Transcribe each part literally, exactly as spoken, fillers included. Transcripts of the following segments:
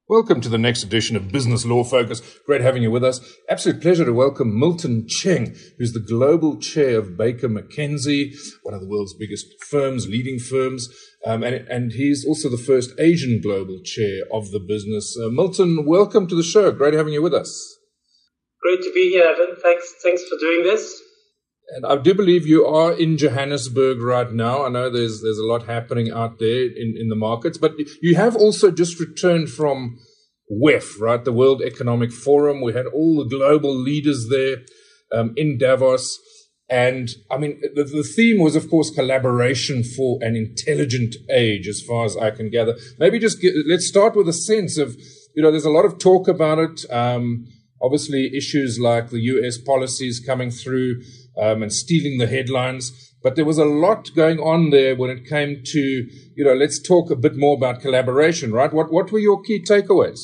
Welcome to the next edition of Business Law Focus. Great having you with us. Absolute pleasure to welcome Milton Cheng, who's the Global Chair of Baker McKenzie, one of the world's biggest firms, leading firms, um, and, and he's also the first Asian Global Chair of the business. Uh, Milton, welcome to the show. Great having you with us. Great to be here, Evan. Thanks, thanks for doing this. And I do believe you are in Johannesburg right now. I know there's there's a lot happening out there in, in the markets, but you have also just returned from W E F, right, the World Economic Forum. We had all the global leaders there um, in Davos. And, I mean, the, the theme was, of course, collaboration for an intelligent age, as far as I can gather. Maybe just get, let's start with a sense of, you know, there's a lot of talk about it. Um, obviously, issues like the U S policies coming through um, and stealing the headlines. But there was a lot going on there when it came to, you know, let's talk a bit more about collaboration, right? What what were your key takeaways?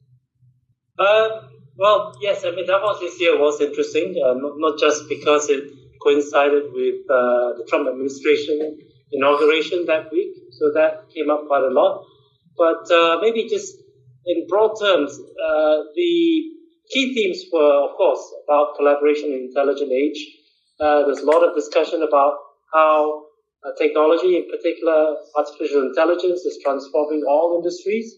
Uh, well, yes, I mean, Davos this year was interesting, uh, not, not just because it coincided with uh, the Trump administration inauguration that week, so that came up quite a lot. But uh, maybe just in broad terms, uh, the key themes were, of course, about collaboration in intelligent age. Uh, there's a lot of discussion about how uh, technology, in particular artificial intelligence, is transforming all industries.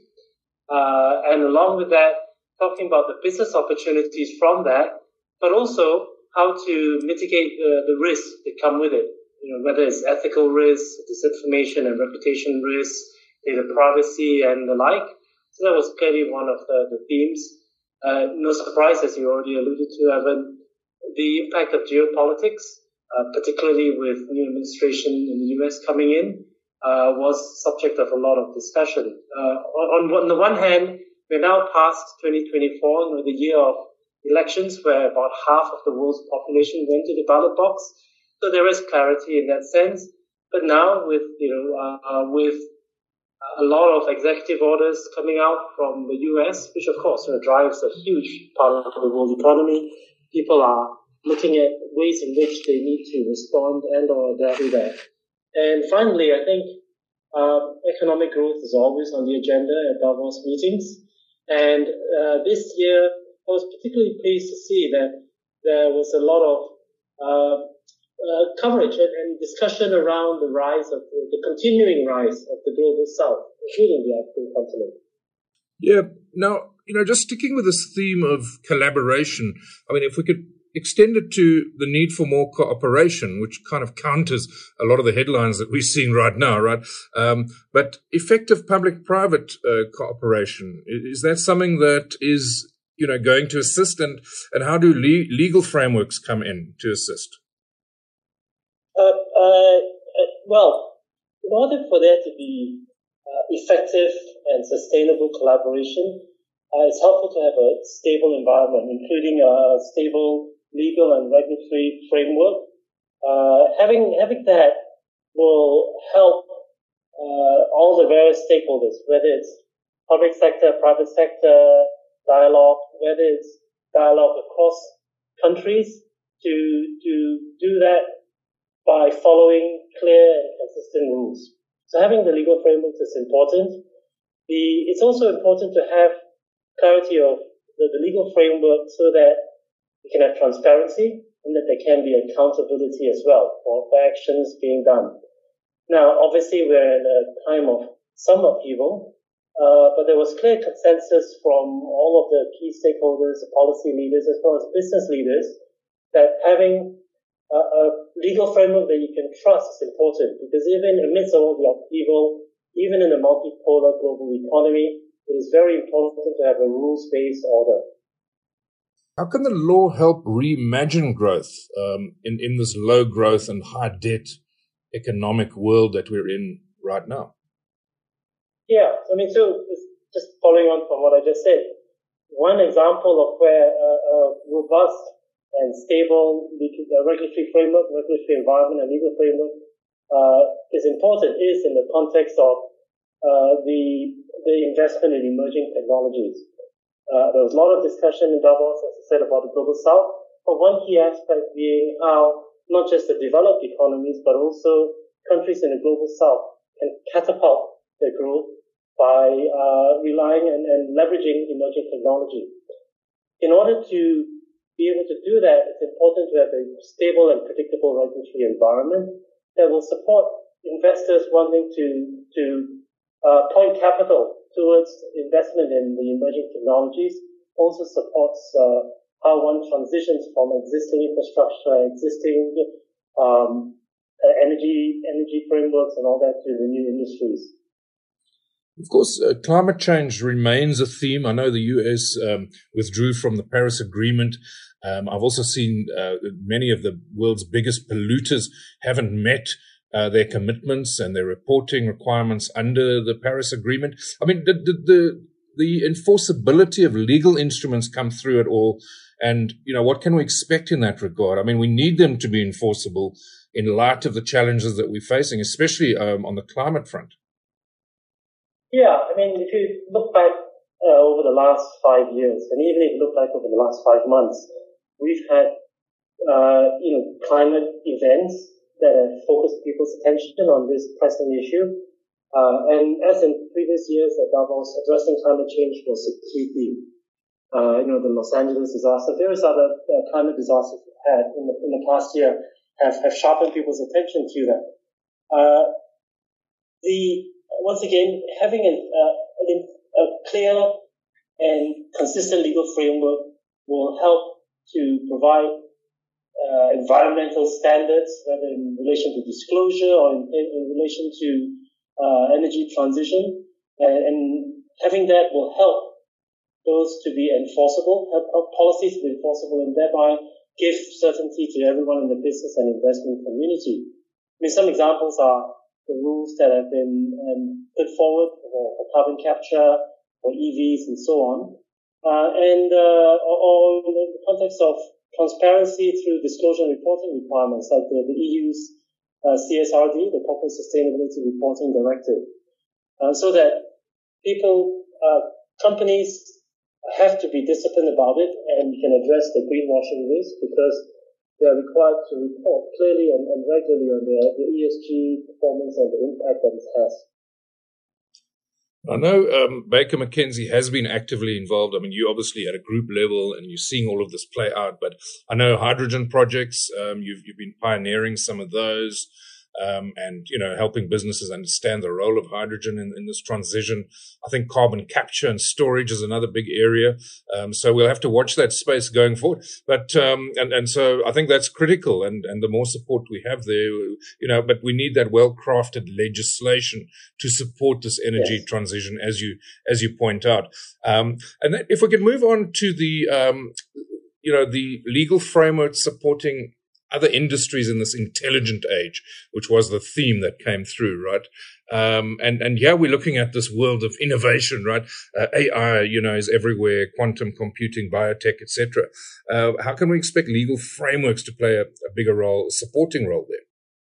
Uh, and along with that, talking about the business opportunities from that, but also how to mitigate uh, the risks that come with it. You know, whether it's ethical risks, disinformation and reputation risks, data privacy, and the like. So that was clearly one of the, the themes. Uh, no surprise, as you already alluded to, Evan, the impact of geopolitics, uh, particularly with new administration in the U S coming in, uh, was subject of a lot of discussion. Uh, on, on the one hand, we're now past twenty twenty-four, you know, the year of elections, where about half of the world's population went to the ballot box. So there is clarity in that sense. But now, with you know, uh, with a lot of executive orders coming out from the U S, which of course you know, drives a huge part of the world economy, people are looking at ways in which they need to respond and or adapt to that. And finally, I think um, economic growth is always on the agenda at Davos meetings. And uh, this year, I was particularly pleased to see that there was a lot of uh, uh, coverage and, and discussion around the rise of the, the continuing rise of the global south, including the African continent. Yeah. Now, you know, just sticking with this theme of collaboration, I mean, if we could extend it to the need for more cooperation, which kind of counters a lot of the headlines that we're seeing right now, right? Um, but effective public-private uh, cooperation, is that something that is, you know, going to assist? And, and how do le- legal frameworks come in to assist? Uh, uh, well, in order for there to be uh, effective and sustainable collaboration, uh, it's helpful to have a stable environment, including a stable legal and regulatory framework. Uh, having having that will help uh, all the various stakeholders, whether it's public sector, private sector, dialogue, whether it's dialogue across countries, to to do that by following clear and consistent rules. So having the legal frameworks is important. The it's also important to have clarity of the, the legal framework so that we can have transparency and that there can be accountability as well for, for actions being done. Now, obviously, we're in a time of some upheaval, uh, but there was clear consensus from all of the key stakeholders, the policy leaders, as well as business leaders, that having a, a legal framework that you can trust is important, because even amidst all the upheaval, even in a multipolar global economy, it is very important to have a rules-based order. How can the law help reimagine growth um, in, in this low growth and high debt economic world that we're in right now? Yeah, I mean, so just following on from what I just said, one example of where a, a robust and stable regulatory framework, regulatory environment, and legal framework uh, is important is in the context of uh, the the investment in emerging technologies. Uh, there was a lot of discussion in Davos, as I said, about the global south, but one key aspect being how not just the developed economies, but also countries in the global south can catapult their growth by uh, relying and, and leveraging emerging technology. In order to be able to do that, it's important to have a stable and predictable regulatory environment that will support investors wanting to to uh, point capital towards investment in the emerging technologies. Also supports uh, how one transitions from existing infrastructure, existing um, energy energy frameworks, and all that to the new industries. Of course, uh, climate change remains a theme. I know the U S um, withdrew from the Paris Agreement. Um, I've also seen uh, many of the world's biggest polluters haven't met uh, their commitments and their reporting requirements under the Paris Agreement. I mean, did, did the the enforceability of legal instruments come through at all? And, you know, what can we expect in that regard? I mean, we need them to be enforceable in light of the challenges that we're facing, especially um, on the climate front. Yeah, I mean, if you look back uh, over the last five years, and even if you look back over the last five months, we've had, uh, you know, climate events that have focused people's attention on this pressing issue. Uh, and as in previous years at Davos, addressing climate change was a key theme. Uh, you know, the Los Angeles disaster, various other uh, climate disasters we've had in the, in the past year have, have sharpened people's attention to that. Uh, the Once again, having a, a, a clear and consistent legal framework will help to provide uh, environmental standards, whether in relation to disclosure or in, in, in relation to uh, energy transition. And, and having that will help those to be enforceable, help, help policies to be enforceable, and thereby give certainty to everyone in the business and investment community. I mean, some examples are the rules that have been um, put forward for, for carbon capture, for E Vs, and so on. Uh, and uh, or, or in the context of transparency through disclosure and reporting requirements, like the, the E U's uh, C S R D, the Corporate Sustainability Reporting Directive, uh, so that people, uh, companies have to be disciplined about it, and can address the greenwashing risk, because they are required to report clearly and, and regularly on their, their E S G performance and the impact that it has. I know um, Baker McKenzie has been actively involved. I mean, you obviously at a group level and you're seeing all of this play out, but I know hydrogen projects, um, you've, you've been pioneering some of those. Um, and, you know, helping businesses understand the role of hydrogen in, in this transition. I think carbon capture and storage is another big area. Um, so we'll have to watch that space going forward. But, um, and, and so I think that's critical. And, and the more support we have there, you know, but we need that well-crafted legislation to support this energy yes. transition, as you, as you point out. Um, and then if we could move on to the, um, you know, the legal framework supporting other industries in this intelligent age, which was the theme that came through, right? Um, and, and yeah, we're looking at this world of innovation, right? Uh, A I, you know, is everywhere, quantum computing, biotech, et cetera. Uh, how can we expect legal frameworks to play a, a bigger role, a supporting role there?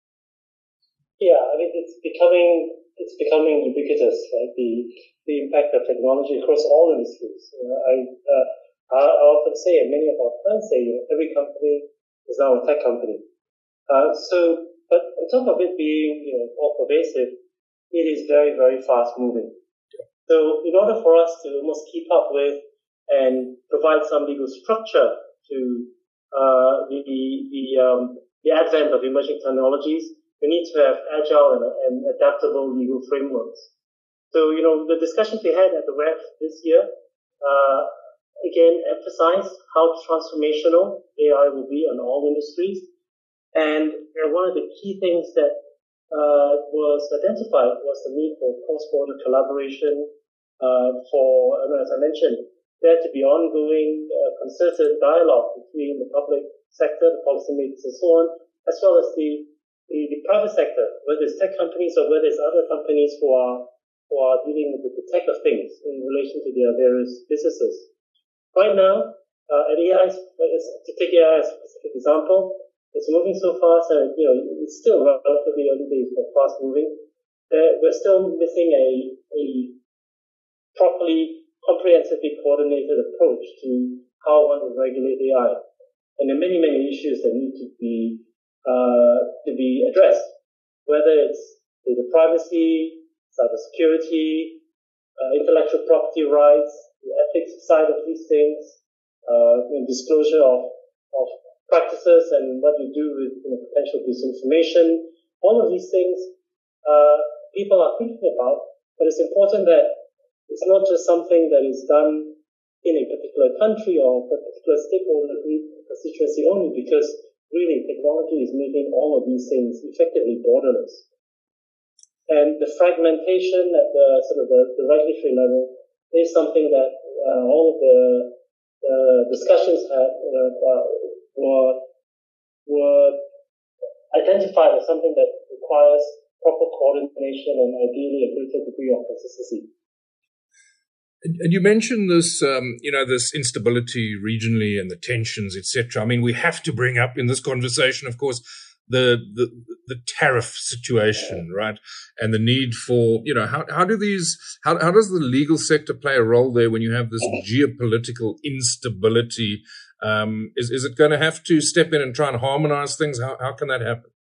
Yeah, I mean, it's becoming, it's becoming ubiquitous, right? The, the impact of technology across all industries. You know, I, uh, I often say, and many of our friends say, you know, every company is now a tech company. Uh, so, but on top of it being, you know, all pervasive, it is very, very fast moving. So, in order for us to almost keep up with and provide some legal structure to uh, the the um, the advent of emerging technologies, we need to have agile and, and adaptable legal frameworks. So, you know, the discussions we had at the W E F this year, uh, again, emphasize how transformational A I will be on all industries. And uh, one of the key things that uh, was identified was the need for cross-border collaboration uh, for, as I mentioned, there to be ongoing uh, concerted dialogue between the public sector, the policymakers, and so on, as well as the, the, the private sector, whether it's tech companies or whether it's other companies who are, who are dealing with the tech of things in relation to their various businesses. Right now, uh, at A I, to take A I as a specific example, it's moving so fast, and you know it's still relatively early days, but fast moving. Uh, we're still missing a a properly, comprehensively coordinated approach to how one will regulate A I, and there are many many issues that need to be uh, to be addressed, whether it's data privacy, cybersecurity, uh, intellectual property rights, the ethics side of these things, uh, you know, disclosure of, of practices and what you do with you know, potential disinformation. All of these things uh, people are thinking about, but it's important that it's not just something that is done in a particular country or a particular stakeholder group constituency only, because really technology is making all of these things effectively borderless. And the fragmentation at the sort of the, the regulatory level is something that uh, all of the uh, discussions had uh, were were identified as something that requires proper coordination and ideally a greater degree of consistency. And you mentioned this, um, you know, this instability regionally and the tensions, et cetera. I mean, we have to bring up in this conversation, of course, the the, the tariff situation, right? And the need for, you know, how how do these, how how does the legal sector play a role there when you have this geopolitical instability? Um, is is it going to have to step in and try and harmonize things? How how can that happen?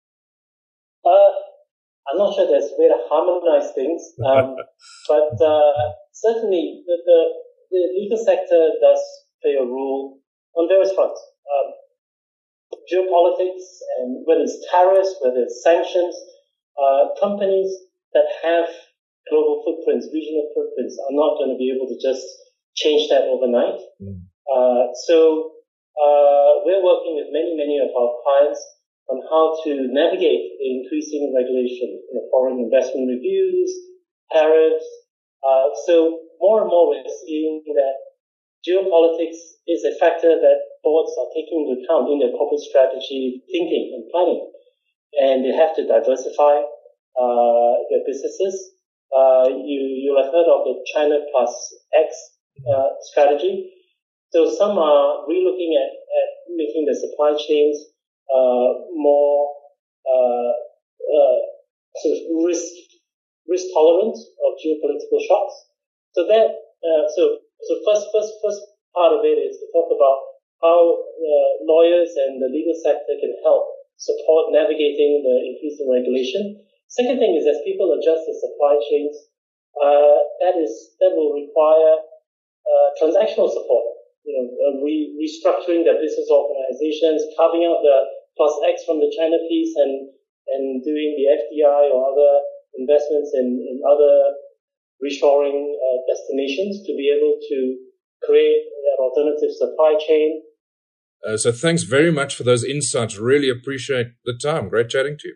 Uh, I'm not sure there's a way to harmonize things, um, but uh, certainly the, the the legal sector does play a role on various fronts. Um, geopolitics, and whether it's tariffs, whether it's sanctions, uh, companies that have global footprints, regional footprints, are not going to be able to just change that overnight. Mm. Uh, so uh, we're working with many, many of our clients on how to navigate the increasing regulation, you know, foreign investment reviews, tariffs. Uh, so more and more we're seeing that geopolitics is a factor that boards are taking into account in their corporate strategy thinking and planning. And they have to diversify uh, their businesses. Uh, you, you'll have heard of the China plus X uh, strategy. So some are relooking at, at making the supply chains uh, more uh, uh, sort of risk risk tolerant of geopolitical shocks. So that uh, so so first first first part of it is to talk about how uh, lawyers and the legal sector can help support navigating the increasing regulation. Second thing is, as people adjust their supply chains, uh, that is that will require uh, transactional support. You know, uh, re- restructuring their business organizations, carving out the plus X from the China piece, and and doing the F D I or other investments in, in other reshoring uh, destinations to be able to create an alternative supply chain. Uh, so thanks very much for those insights. Really appreciate the time. Great chatting to you.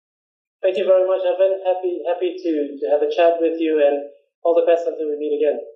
Thank you very much, Evan. Happy happy to, to have a chat with you, and all the best until we meet again.